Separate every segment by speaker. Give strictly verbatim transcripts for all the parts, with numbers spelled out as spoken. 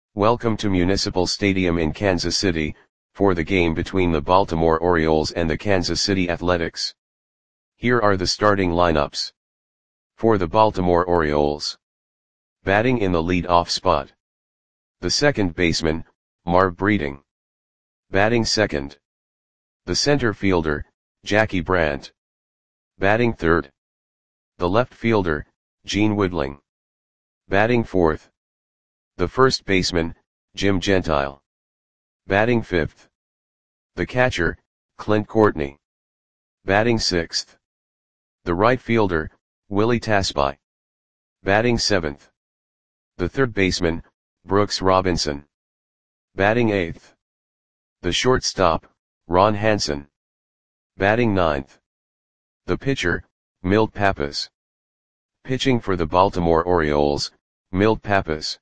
Speaker 1: Welcome to Municipal Stadium in Kansas City, for the game between the Baltimore Orioles and the Kansas City Athletics. Here are the starting lineups. For the Baltimore Orioles. Batting in the lead-off spot. The second baseman, Marv Breeding. Batting second. The center fielder, Jackie Brandt. Batting third. The left fielder, Gene Woodling. Batting fourth. The first baseman, Jim Gentile. Batting fifth. The catcher, Clint Courtney. Batting sixth. The right fielder, Willie Tasby. Batting seventh. The third baseman, Brooks Robinson. Batting eighth. The shortstop, Ron Hansen. Batting ninth. The pitcher, Milt Pappas. Pitching for the Baltimore Orioles, Milt Pappas.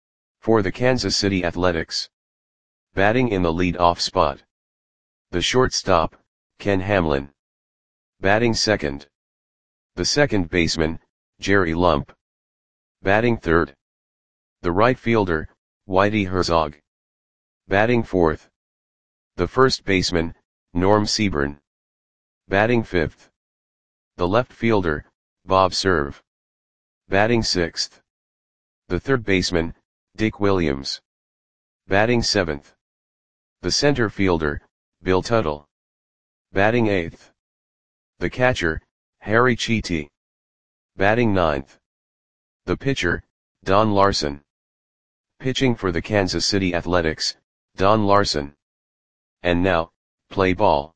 Speaker 1: For the Kansas City Athletics. Batting in the lead-off spot. The shortstop, Ken Hamlin. Batting second. The second baseman, Jerry Lump. Batting third. The right fielder, Whitey Herzog. Batting fourth. The first baseman, Norm Seaburn. Batting fifth. The left fielder, Bob Cerv. Batting sixth. The third baseman, Dick Williams. Batting seventh. The center fielder, Bill Tuttle. Batting eighth. The catcher, Harry Cheete. Batting ninth. The pitcher, Don Larson. Pitching for the Kansas City Athletics, Don Larson. And now, play ball.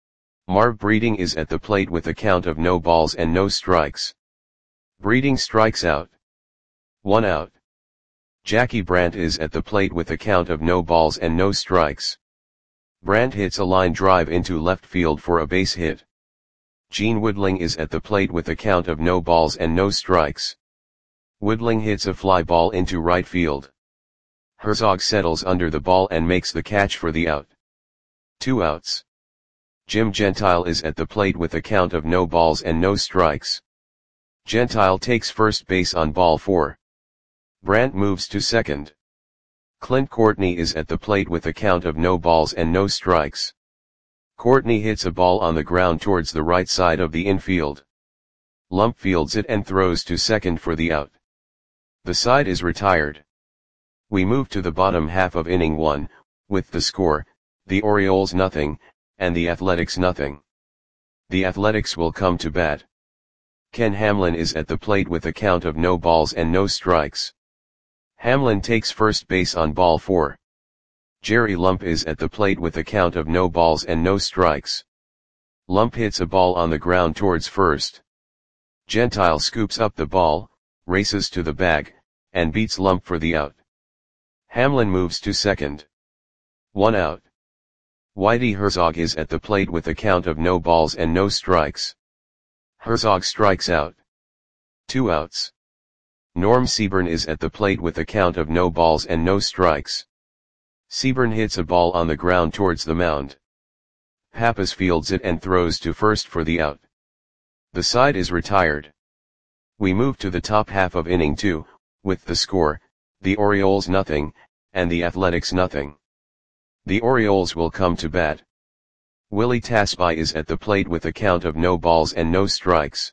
Speaker 1: Marv Breeding is at the plate with a count of no balls and no strikes. Breeding strikes out. One out. Jackie Brandt is at the plate with a count of no balls and no strikes. Brandt hits a line drive into left field for a base hit. Gene Woodling is at the plate with a count of no balls and no strikes. Woodling hits a fly ball into right field. Herzog settles under the ball and makes the catch for the out. Two outs. Jim Gentile is at the plate with a count of no balls and no strikes. Gentile takes first base on ball four. Brandt moves to second. Clint Courtney is at the plate with a count of no balls and no strikes. Courtney hits a ball on the ground towards the right side of the infield. Lump fields it and throws to second for the out. The side is retired. We move to the bottom half of inning one, with the score, the Orioles nothing, and the Athletics nothing. The Athletics will come to bat. Ken Hamlin is at the plate with a count of no balls and no strikes. Hamlin takes first base on ball four. Jerry Lump is at the plate with a count of no balls and no strikes. Lump hits a ball on the ground towards first. Gentile scoops up the ball, races to the bag, and beats Lump for the out. Hamlin moves to second. One out. Whitey Herzog is at the plate with a count of no balls and no strikes. Herzog strikes out. Two outs. Norm Seaburn is at the plate with a count of no balls and no strikes. Seaburn hits a ball on the ground towards the mound. Pappas fields it and throws to first for the out. The side is retired. We move to the top half of inning two, with the score, the Orioles nothing, and the Athletics nothing. The Orioles will come to bat. Willie Tasby is at the plate with a count of no balls and no strikes.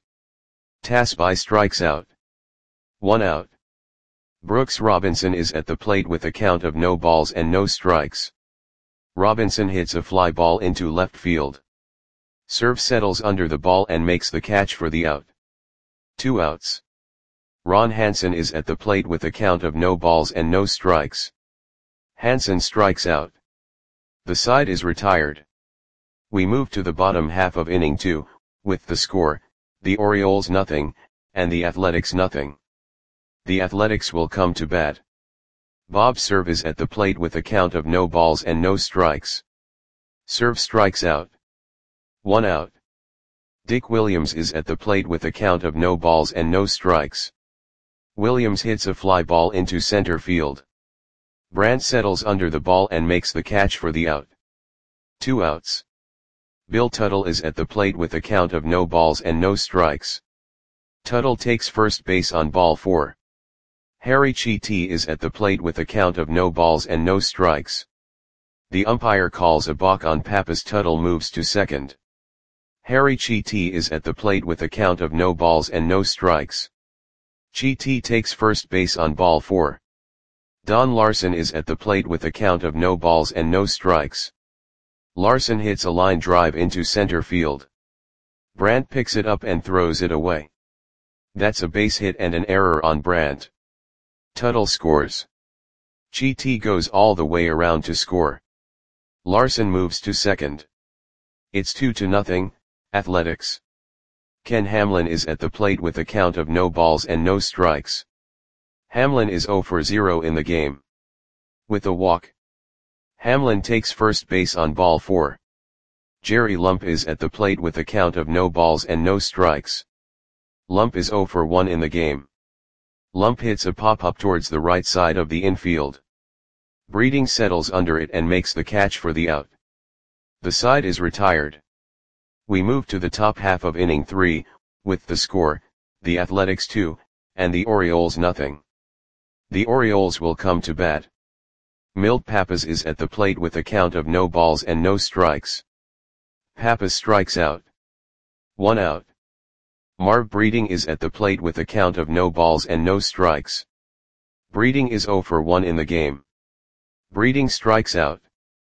Speaker 1: Tasby strikes out. One out. Brooks Robinson is at the plate with a count of no balls and no strikes. Robinson hits a fly ball into left field. Cerv settles under the ball and makes the catch for the out. Two outs. Ron Hansen is at the plate with a count of no balls and no strikes. Hansen strikes out. The side is retired. We move to the bottom half of inning two, with the score, the Orioles nothing, and the Athletics nothing. The Athletics will come to bat. Bob Cerv is at the plate with a count of no balls and no strikes. Cerv strikes out. One out. Dick Williams is at the plate with a count of no balls and no strikes. Williams hits a fly ball into center field. Brandt settles under the ball and makes the catch for the out. Two outs. Bill Tuttle is at the plate with a count of no balls and no strikes. Tuttle takes first base on ball four. Harry Chiti is at the plate with a count of no balls and no strikes. The umpire calls a balk on Pappas. Tuttle moves to second. Harry Chiti is at the plate with a count of no balls and no strikes. Chiti takes first base on ball four. Don Larson is at the plate with a count of no balls and no strikes. Larson hits a line drive into center field. Brandt picks it up and throws it away. That's a base hit and an error on Brandt. Tuttle scores. Chiti goes all the way around to score. Larson moves to second. It's two to nothing, Athletics. Ken Hamlin is at the plate with a count of no balls and no strikes. Hamlin is zero for zero in the game. With a walk. Hamlin takes first base on ball four. Jerry Lump is at the plate with a count of no balls and no strikes. Lump is zero for one in the game. Lump hits a pop-up towards the right side of the infield. Breeding settles under it and makes the catch for the out. The side is retired. We move to the top half of inning three, with the score, the Athletics two, and the Orioles nothing. The Orioles will come to bat. Milt Pappas is at the plate with a count of no balls and no strikes. Pappas strikes out. One out. Marv Breeding is at the plate with a count of no balls and no strikes. Breeding is zero for one in the game. Breeding strikes out.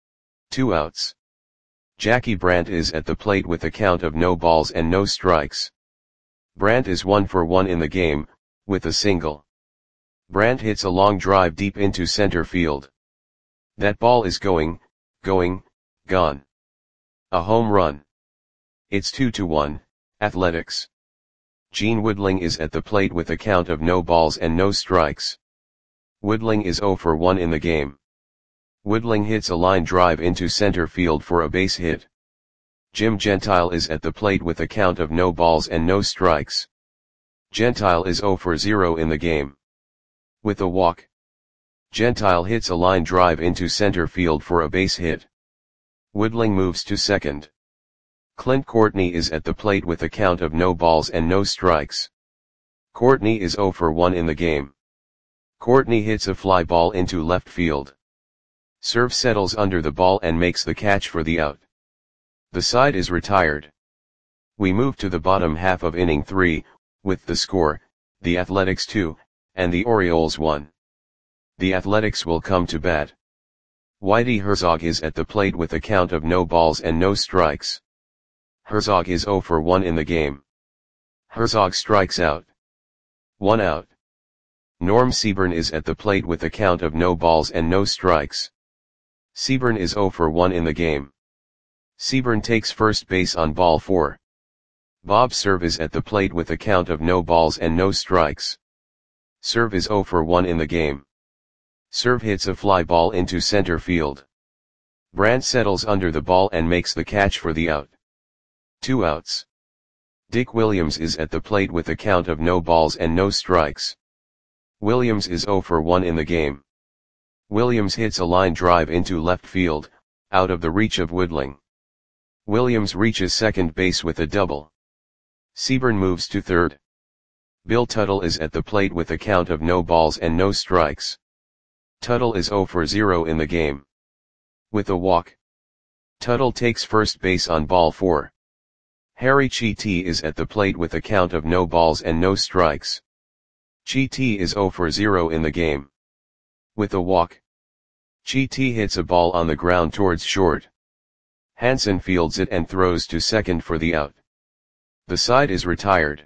Speaker 1: Two outs. Jackie Brandt is at the plate with a count of no balls and no strikes. Brandt is one for one in the game, with a single. Brandt hits a long drive deep into center field. That ball is going, going, gone. A home run. It's two to one, Athletics. Gene Woodling is at the plate with a count of no balls and no strikes. Woodling is zero for one in the game. Woodling hits a line drive into center field for a base hit. Jim Gentile is at the plate with a count of no balls and no strikes. Gentile is zero for zero in the game. With a walk. Gentile hits a line drive into center field for a base hit. Woodling moves to second. Clint Courtney is at the plate with a count of no balls and no strikes. Courtney is zero for one in the game. Courtney hits a fly ball into left field. Serve settles under the ball and makes the catch for the out. The side is retired. We move to the bottom half of inning three, with the score, the Athletics two, and the Orioles one. The Athletics will come to bat. Whitey Herzog is at the plate with a count of no balls and no strikes. Herzog is zero for one in the game. Herzog strikes out. One out. Norm Seaburn is at the plate with a count of no balls and no strikes. Seaburn is zero for one in the game. Seaburn takes first base on ball four. Bob Cerv is at the plate with a count of no balls and no strikes. Cerv is zero for one in the game. Cerv hits a fly ball into center field. Brandt settles under the ball and makes the catch for the out. Two outs. Dick Williams is at the plate with a count of no balls and no strikes. Williams is zero for one in the game. Williams hits a line drive into left field, out of the reach of Woodling. Williams reaches second base with a double. Seaburn moves to third. Bill Tuttle is at the plate with a count of no balls and no strikes. Tuttle is zero for zero in the game. With a walk. Tuttle takes first base on ball four. Harry Chiti is at the plate with a count of no balls and no strikes. Chiti is zero for zero in the game. With a walk. Chiti hits a ball on the ground towards short. Hansen fields it and throws to second for the out. The side is retired.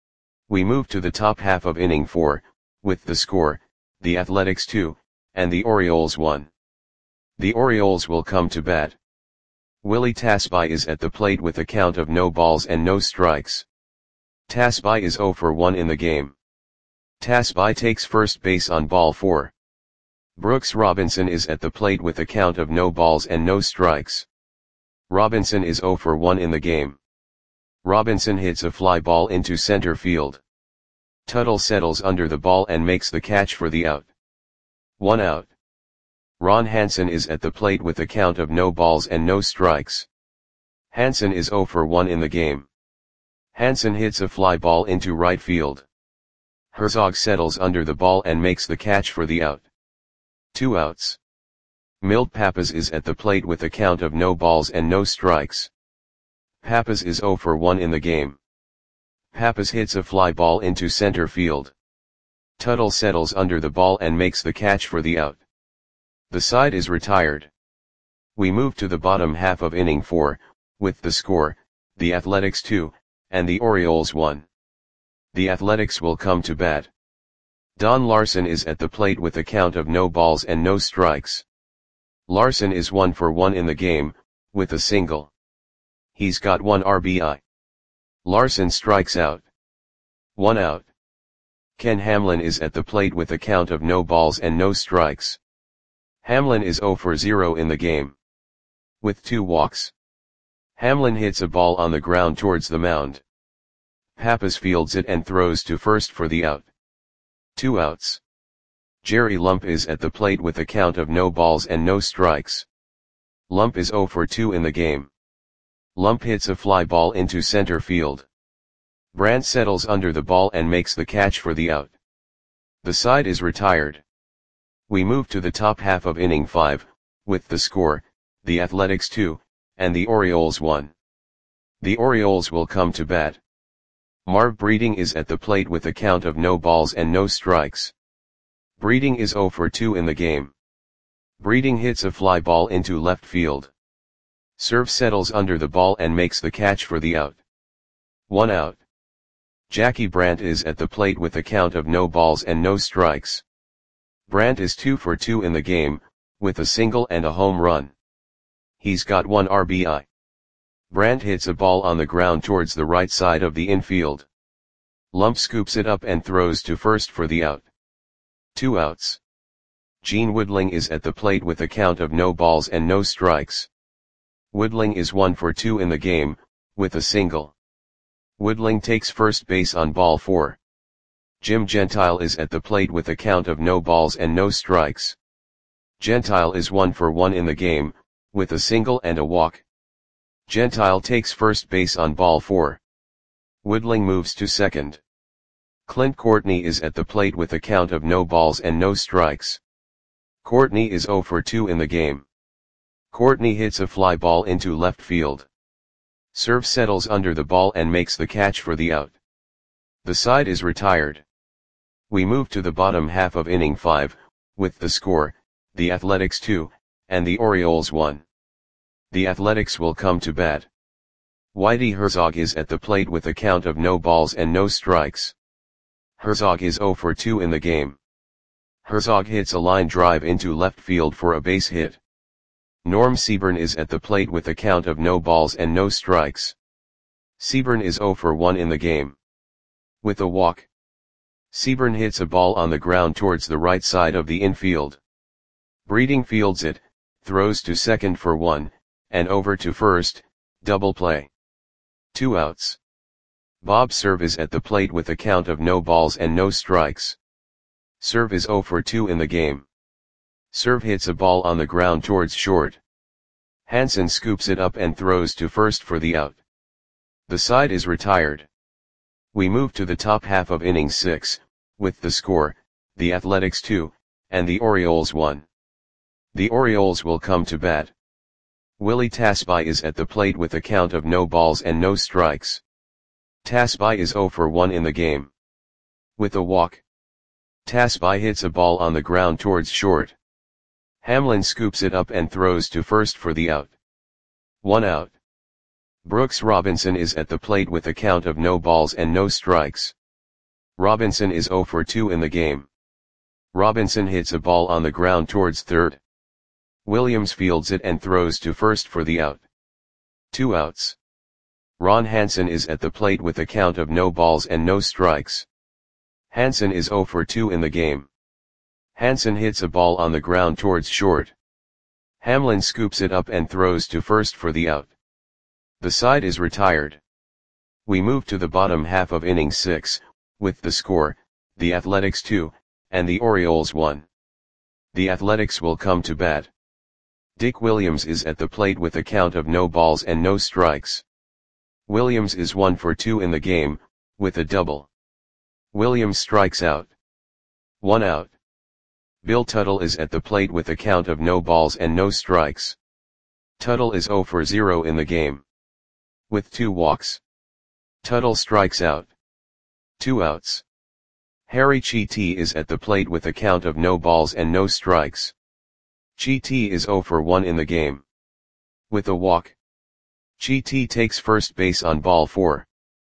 Speaker 1: We move to the top half of inning four, with the score, the Athletics two, and the Orioles one. The Orioles will come to bat. Willie Tasby is at the plate with a count of no balls and no strikes. Tasby is zero for one in the game. Tasby takes first base on ball four. Brooks Robinson is at the plate with a count of no balls and no strikes. Robinson is zero for one in the game. Robinson hits a fly ball into center field. Tuttle settles under the ball and makes the catch for the out. One out. Ron Hansen is at the plate with a count of no balls and no strikes. Hansen is zero for one in the game. Hansen hits a fly ball into right field. Herzog settles under the ball and makes the catch for the out. Two outs. Milt Pappas is at the plate with a count of no balls and no strikes. Pappas is oh for one in the game. Pappas hits a fly ball into center field. Tuttle settles under the ball and makes the catch for the out. The side is retired. We move to the bottom half of inning four, with the score, the Athletics two, and the Orioles one. The Athletics will come to bat. Don Larson is at the plate with a count of no balls and no strikes. Larson is one for one in the game, with a single. He's got one R B I. Larson strikes out. One out. Ken Hamlin is at the plate with a count of no balls and no strikes. Hamlin is oh for zero in the game. With two walks. Hamlin hits a ball on the ground towards the mound. Pappas fields it and throws to first for the out. Two outs. Jerry Lump is at the plate with a count of no balls and no strikes. Lump is oh for two in the game. Lump hits a fly ball into center field. Brandt settles under the ball and makes the catch for the out. The side is retired. We move to the top half of inning five, with the score, the Athletics two, and the Orioles one. The Orioles will come to bat. Marv Breeding is at the plate with a count of no balls and no strikes. Breeding is oh for two in the game. Breeding hits a fly ball into left field. Serve settles under the ball and makes the catch for the out. One out. Jackie Brandt is at the plate with a count of no balls and no strikes. Brandt is two for two in the game, with a single and a home run. He's got one R B I. Brandt hits a ball on the ground towards the right side of the infield. Lump scoops it up and throws to first for the out. Two outs. Gene Woodling is at the plate with a count of no balls and no strikes. Woodling is one for two in the game, with a single. Woodling takes first base on ball four. Jim Gentile is at the plate with a count of no balls and no strikes. Gentile is one for one in the game, with a single and a walk. Gentile takes first base on ball four. Woodling moves to second. Clint Courtney is at the plate with a count of no balls and no strikes. Courtney is oh for two in the game. Courtney hits a fly ball into left field. Serve settles under the ball and makes the catch for the out. The side is retired. We move to the bottom half of inning five, with the score, the Athletics two, and the Orioles one. The Athletics will come to bat. Whitey Herzog is at the plate with a count of no balls and no strikes. Herzog is oh for two in the game. Herzog hits a line drive into left field for a base hit. Norm Seaburn is at the plate with a count of no balls and no strikes. Seaburn is oh for one in the game. With a walk. Seaburn hits a ball on the ground towards the right side of the infield. Breeding fields it, throws to second for one, and over to first, double play. Two outs. Bob Cerv is at the plate with a count of no balls and no strikes. Cerv is oh for two in the game. Cerv hits a ball on the ground towards short. Hansen scoops it up and throws to first for the out. The side is retired. We move to the top half of inning six, with the score, the Athletics two, and the Orioles one. The Orioles will come to bat. Willie Tasby is at the plate with a count of no balls and no strikes. Tasby is oh for one in the game. With a walk. Tasby hits a ball on the ground towards short. Hamlin scoops it up and throws to first for the out. One out. Brooks Robinson is at the plate with a count of no balls and no strikes. Robinson is oh for two in the game. Robinson hits a ball on the ground towards third. Williams fields it and throws to first for the out. Two outs. Ron Hansen is at the plate with a count of no balls and no strikes. Hansen is oh for two in the game. Hansen hits a ball on the ground towards short. Hamlin scoops it up and throws to first for the out. The side is retired. We move to the bottom half of inning six, with the score, the Athletics two, and the Orioles one. The Athletics will come to bat. Dick Williams is at the plate with a count of no balls and no strikes. Williams is one for two in the game, with a double. Williams strikes out. One out. Bill Tuttle is at the plate with a count of no balls and no strikes. Tuttle is zero for zero in the game. With two walks. Tuttle strikes out. Two outs. Harry Chiti is at the plate with a count of no balls and no strikes. Chiti is zero for one in the game. With a walk. Chiti takes first base on ball four.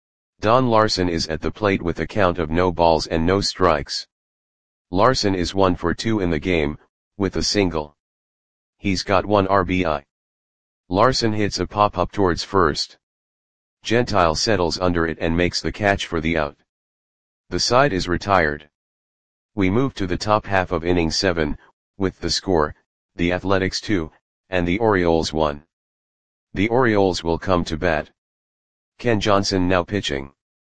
Speaker 1: Don Larson is at the plate with a count of no balls and no strikes. Larson is one for two in the game, with a single. He's got one R B I. Larson hits a pop-up towards first. Gentile settles under it and makes the catch for the out. The side is retired. We move to the top half of inning seven, with the score, the Athletics two, and the Orioles one. The Orioles will come to bat. Ken Johnson now pitching.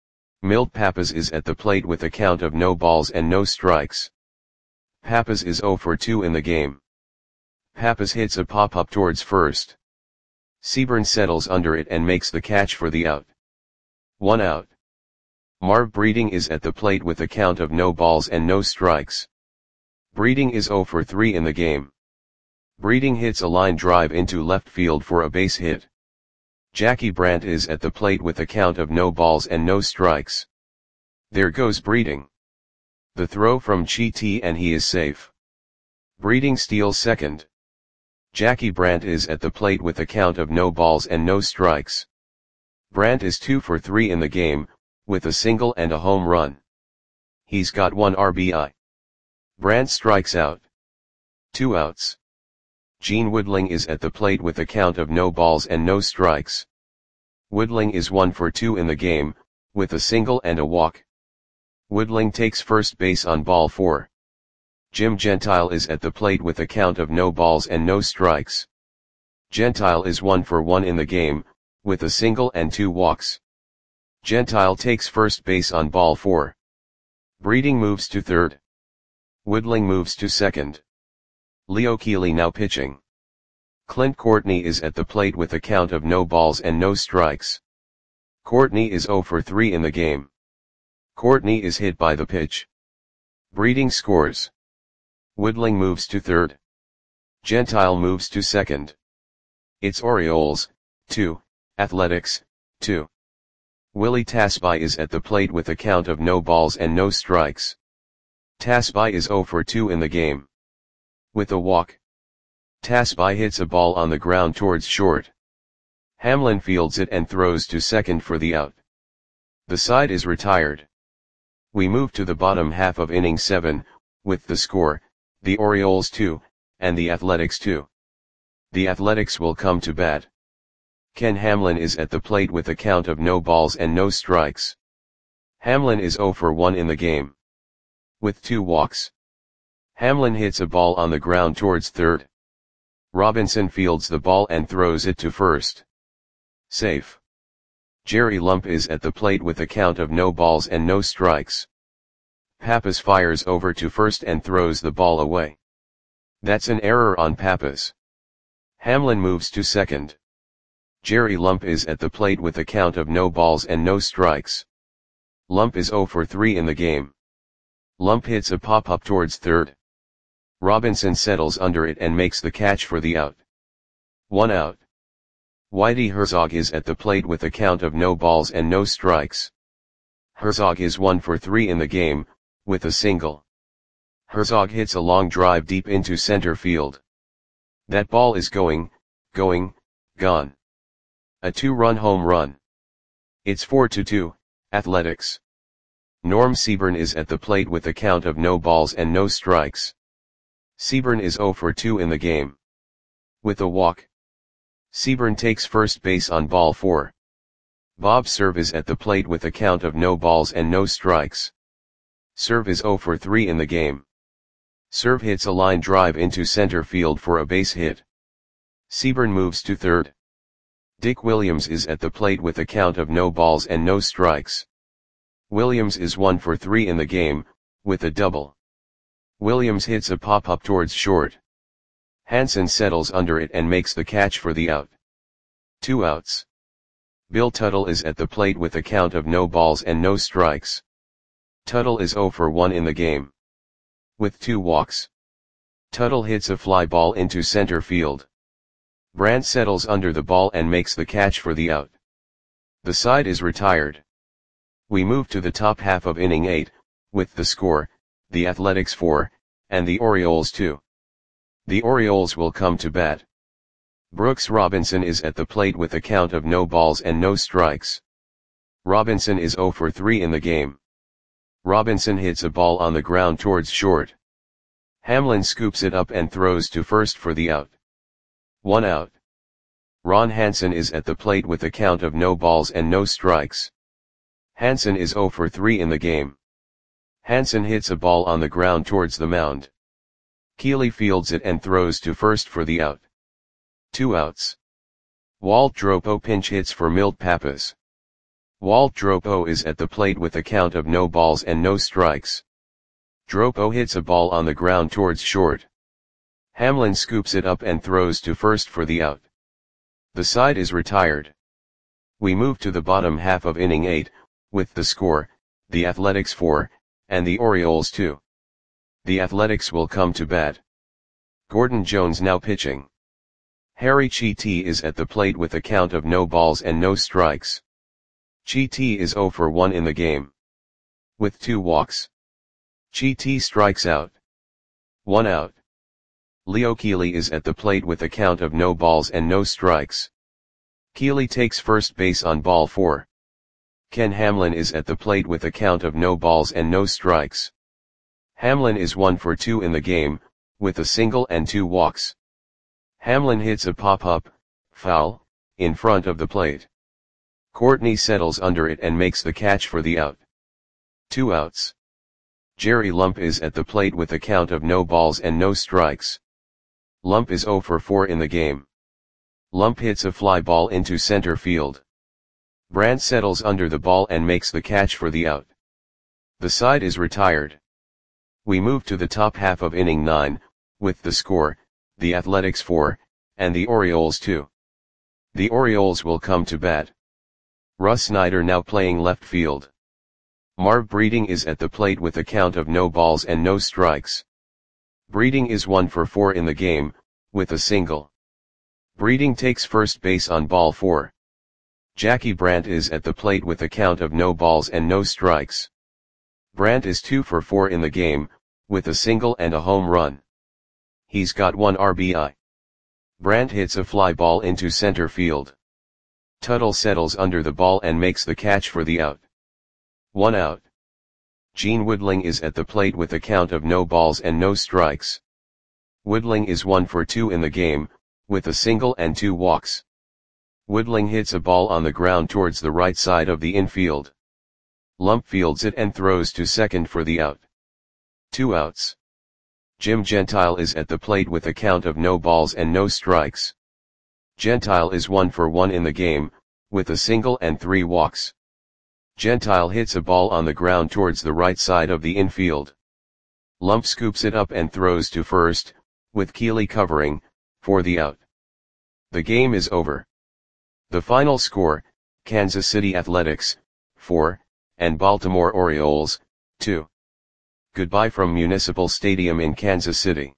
Speaker 1: Milt Pappas is at the plate with a count of no balls and no strikes. Pappas is zero for two in the game. Pappas hits a pop-up towards first. Seaburn settles under it and makes the catch for the out. One out. Marv Breeding is at the plate with a count of no balls and no strikes. Breeding is zero for three in the game. Breeding hits a line drive into left field for a base hit. Jackie Brandt is at the plate with a count of no balls and no strikes. There goes Breeding. The throw from Chiti and he is safe. Breeding steals second. Jackie Brandt is at the plate with a count of no balls and no strikes. Brandt is two for three in the game, with a single and a home run. He's got one R B I. Brandt strikes out. Two outs. Gene Woodling is at the plate with a count of no balls and no strikes. Woodling is one for two in the game, with a single and a walk. Woodling takes first base on ball four. Jim Gentile is at the plate with a count of no balls and no strikes. Gentile is one for one in the game, with a single and two walks. Gentile takes first base on ball four. Breeding moves to third. Woodling moves to second. Leo Keeley now pitching. Clint Courtney is at the plate with a count of no balls and no strikes. Courtney is zero for three in the game. Courtney is hit by the pitch. Breeding scores. Woodling moves to third. Gentile moves to second. It's Orioles, two, Athletics, two. Willie Tasby is at the plate with a count of no balls and no strikes. Tasby is zero for two in the game. With a walk. Tasby hits a ball on the ground towards short. Hamlin fields it and throws to second for the out. The side is retired. We move to the bottom half of inning seven, with the score, the Orioles two, and the Athletics two. The Athletics will come to bat. Ken Hamlin is at the plate with a count of no balls and no strikes. Hamlin is zero for one in the game. With two walks. Hamlin hits a ball on the ground towards third. Robinson fields the ball and throws it to first. Safe. Jerry Lump is at the plate with a count of no balls and no strikes. Pappas fires over to first and throws the ball away. That's an error on Pappas. Hamlin moves to second. Jerry Lump is at the plate with a count of no balls and no strikes. Lump is zero for three in the game. Lump hits a pop-up towards third. Robinson settles under it and makes the catch for the out. One out. Whitey Herzog is at the plate with a count of no balls and no strikes. Herzog is one for three in the game, with a single. Herzog hits a long drive deep into center field. That ball is going, going, gone. A two-run home run. It's four to two, Athletics. Norm Seaburn is at the plate with a count of no balls and no strikes. Seaburn is zero for two in the game. With a walk. Seaburn takes first base on ball four. Bob Cerv is at the plate with a count of no balls and no strikes. Cerv is zero for three in the game. Cerv hits a line drive into center field for a base hit. Seaburn moves to third. Dick Williams is at the plate with a count of no balls and no strikes. Williams is one for three in the game, with a double. Williams hits a pop-up towards short. Hansen settles under it and makes the catch for the out. Two outs. Bill Tuttle is at the plate with a count of no balls and no strikes. Tuttle is zero for one in the game. With two walks. Tuttle hits a fly ball into center field. Brandt settles under the ball and makes the catch for the out. The side is retired. We move to the top half of inning eight, with the score, the Athletics four, and the Orioles two. The Orioles will come to bat. Brooks Robinson is at the plate with a count of no balls and no strikes. Robinson is zero for three in the game. Robinson hits a ball on the ground towards short. Hamlin scoops it up and throws to first for the out. One out. Ron Hansen is at the plate with a count of no balls and no strikes. Hansen is zero for three in the game. Hansen hits a ball on the ground towards the mound. Keeley fields it and throws to first for the out. Two outs. Walt Dropo pinch hits for Milt Pappas. Walt Dropo is at the plate with a count of no balls and no strikes. Dropo hits a ball on the ground towards short. Hamlin scoops it up and throws to first for the out. The side is retired. We move to the bottom half of inning eight, with the score, the Athletics four, and the Orioles two. The Athletics will come to bat. Gordon Jones now pitching. Harry Chiti is at the plate with a count of no balls and no strikes. Chiti is zero for one in the game. With two walks. Chiti strikes out. One out. Leo Keeley is at the plate with a count of no balls and no strikes. Keeley takes first base on ball four. Ken Hamlin is at the plate with a count of no balls and no strikes. Hamlin is one for two in the game, with a single and two walks. Hamlin hits a pop-up, foul, in front of the plate. Courtney settles under it and makes the catch for the out. Two outs. Jerry Lump is at the plate with a count of no balls and no strikes. Lump is zero for four in the game. Lump hits a fly ball into center field. Brandt settles under the ball and makes the catch for the out. The side is retired. We move to the top half of inning nine, with the score, the Athletics four, and the Orioles two. The Orioles will come to bat. Russ Snyder now playing left field. Marv Breeding is at the plate with a count of no balls and no strikes. Breeding is one for four in the game, with a single. Breeding takes first base on ball four. Jackie Brandt is at the plate with a count of no balls and no strikes. Brandt is two for four in the game, with a single and a home run. He's got one R B I. Brandt hits a fly ball into center field. Tuttle settles under the ball and makes the catch for the out. One out. Gene Woodling is at the plate with a count of no balls and no strikes. Woodling is one for two in the game, with a single and two walks. Woodling hits a ball on the ground towards the right side of the infield. Lump fields it and throws to second for the out. Two outs. Jim Gentile is at the plate with a count of no balls and no strikes. Gentile is one for one in the game, with a single and three walks. Gentile hits a ball on the ground towards the right side of the infield. Lump scoops it up and throws to first, with Keeley covering, for the out. The game is over. The final score, Kansas City Athletics, four, and Baltimore Orioles, two. Goodbye from Municipal Stadium in Kansas City.